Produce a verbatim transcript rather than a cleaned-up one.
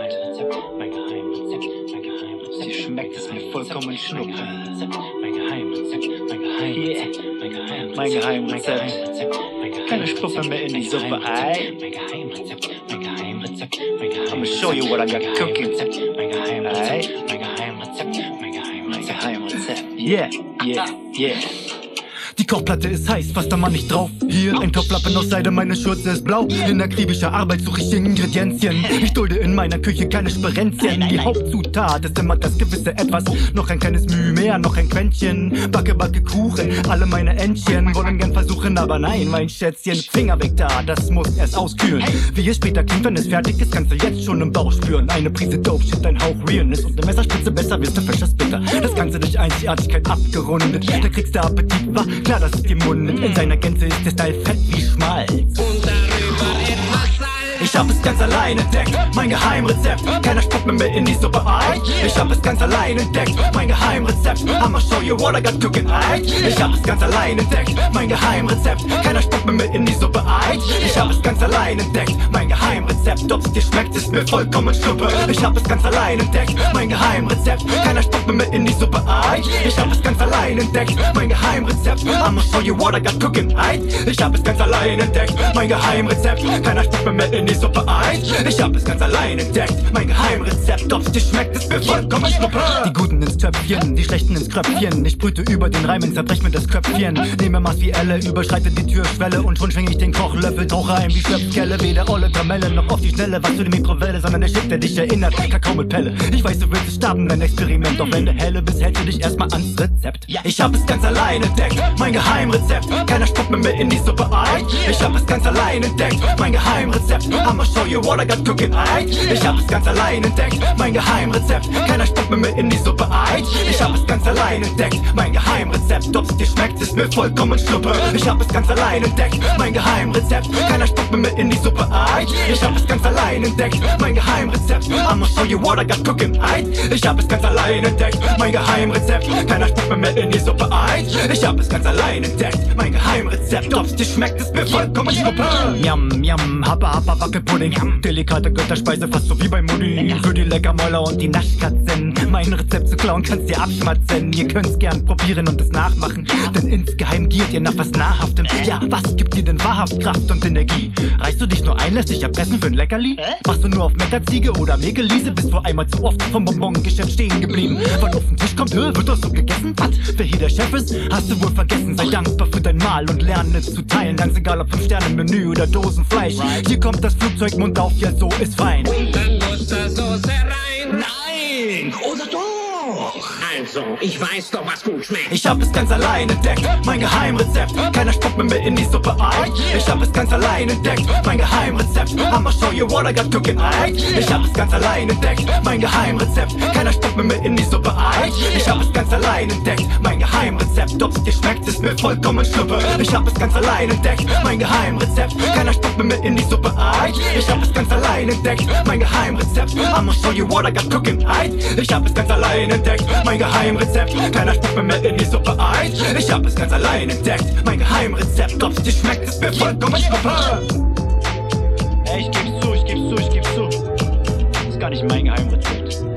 Geheimrezept, mein Geheimrezept, mein Geheimrezept. Dir schmeckt es mir vollkommen schnuppe. Mein Geheimrezept, mein Geheimrezept, mein Geheimrezept, mein Geheimrezept. Keine Spuppe mehr in die Suppe, ei. Mein Geheimrezept, mein Geheimrezept, mein Geheimrezept. I'ma show you what I got cooking. Mein Geheimrezept, Ei. mein Geheimrezept, mein Mein Geheimrezept. Geheimrezept. Yeah, yeah, yeah. Die Kochplatte ist heiß, was da man nicht drauf. Hier ein Topflappen aus Seide, meine Schürze ist blau. In akribischer Arbeit suche ich Ingredienzien. Ich dulde in meiner Küche keine Sperenzien. Die Hauptzutat ist immer das gewisse Etwas. Noch ein kleines Mühe mehr, noch ein Quäntchen. Backe, backe Kuchen, alle meine Entchen wollen gern versuchen, aber nein, mein Schätzchen. Finger weg da, das muss erst auskühlen. Wie es später klingt, wenn es fertig ist, kannst du jetzt schon im Bauch spüren. Eine Prise Dope, shit, ein Hauch Realness und eine Messerspitze besser, wirst du frisch, das bitter. Das Ganze durch Einzigartigkeit abgerundet. Da kriegst du Appetit, war klar, dass es dir mundet. In seiner Gänze ist der Style fett wie Schmalz. Und darüber etwas Salz. Ich hab es ganz allein entdeckt, mein Geheimrezept. Keiner spuckt mir mehr in die Suppe ein. Ich hab es ganz allein entdeckt, mein Geheimrezept. I'ma show you what I got cooking, ein. Ich hab es ganz allein entdeckt, mein Geheimrezept. Keiner spuckt mir mehr in die Suppe ein. Ich hab es ganz allein entdeckt, mein Geheimrezept. Ob's dir schmeckt, ist mir vollkommen schnuppe. Ich hab es ganz allein entdeckt, mein Geheimrezept. Keiner spuckt mir mehr in die Suppe ein. Ich hab es ganz allein entdeckt, mein Geheimrezept. I'ma show you what I got cooking, ein. Ich hab es ganz allein entdeckt, mein Geheimrezept. Keiner spuckt mir mehr in die Suppe ein. Ich hab es ganz allein entdeckt, mein Geheimrezept. Ob's dir schmeckt, ist mir vollkommen schnuppe. Die Guten ins Töpfchen, die Schlechten ins Kröpfchen. Ich brüte über den Reimen, zerbrech mir das Köpfchen. Nehme Maß wie Elle, überschreite die Türschwelle und schon schwing ich den Kochlöffel, tauche ein wie Schöpfkelle. Weder olle Kamelle noch auf die Schnelle, was für die Mikrowelle, sondern der Shit, der dich erinnert, Kakao mit Pelle. Ich weiß, du willst es starten, dein Experiment, doch wenn du helle bist, hältst du dich erstmal ans Rezept. Ich hab es ganz allein entdeckt, mein Geheimrezept. Keiner spuckt mir mehr in die Suppe ein. Ich hab es ganz allein entdeckt, mein Geheimrezept. I'ma show you what I got cooking, ein. Ich hab es ganz allein entdeckt, mein Geheimrezept. Keiner spuckt mir mehr in die Suppe ein. Ich hab es ganz allein entdeckt, mein Geheimrezept. Ob's dir schmeckt, ist mir vollkommen schnuppe. Ich hab es ganz allein entdeckt, mein Geheimrezept. Keiner spuckt mir mehr in die Suppe ein. Ich hab es ganz allein entdeckt, mein Geheimrezept. I'ma show you what I got cooking, ein. Ich hab es ganz allein entdeckt, mein Geheimrezept. Keiner spuckt mir mehr in die Suppe ein. Ich hab es ganz allein entdeckt, mein Geheimrezept. Ob's dir schmeckt, ist mir vollkommen schnuppe. Yum, yum, happa, happa, Wackelpudding. Delikate Götterspeise, fast so wie bei Mutti. Für die Leckermäuler und die Naschkatzen. Mein Rezept zu klauen kannst dir abschmatzen. Ihr könnt's gern probieren und es nachmachen, denn insgeheim giert ihr nach was Nahrhaftem. Ja, was gibt dir denn wahrhaft Kraft und Energie? Reichst du dich nur ein, lässt dich erpressen für ein Leckerli? Machst du nur auf Meckerziege oder Megeliese? Bist du einmal zu oft vom Bonbongeschäft stehen geblieben? Wann auf den Tisch kommt, hä, wird das so gegessen? Was? Wer hier der Chef ist, hast du wohl vergessen. Sei dankbar für dein Mahl und lerne es zu teilen. Ganz egal ob fünf Sterne Menü oder Dosenfleisch. Hier kommt das Flugzeug, Mund auf, ja so ist fein. Und dann Buttersoße rein. Nein, oder doch? Also, ich weiß doch, was gut schmeckt. Ich hab es ganz allein entdeckt, mein Geheimrezept. Keiner spuckt mir mehr in die Suppe ein. Ich hab es ganz allein entdeckt, mein Geheimrezept. I'ma show you what I got cooking, ein. Ich hab es ganz allein entdeckt, mein Geheimrezept. Keiner spuckt mir mehr in die Suppe ein. Ich hab es ganz allein entdeckt, mein Geheimrezept. Ob's dir schmeckt, ist mir vollkommen schnuppe. Ich hab es ganz allein entdeckt, mein Geheimrezept. Keiner spuckt mir mehr in die Suppe ein. Ich hab es ganz allein entdeckt, mein Geheimrezept. I'ma show you what I got cooking, ein. Ich hab es ganz allein entdeckt, mein Geheimrezept. Keiner spuckt mir mehr in die Suppe ein. Ich hab es ganz allein entdeckt, mein Geheimrezept. Ob's dir schmeckt, ist mir vollkommen schnuppe. Ey, ich geb's zu, ich geb's zu, ich geb's zu. Das ist gar nicht mein Geheimrezept.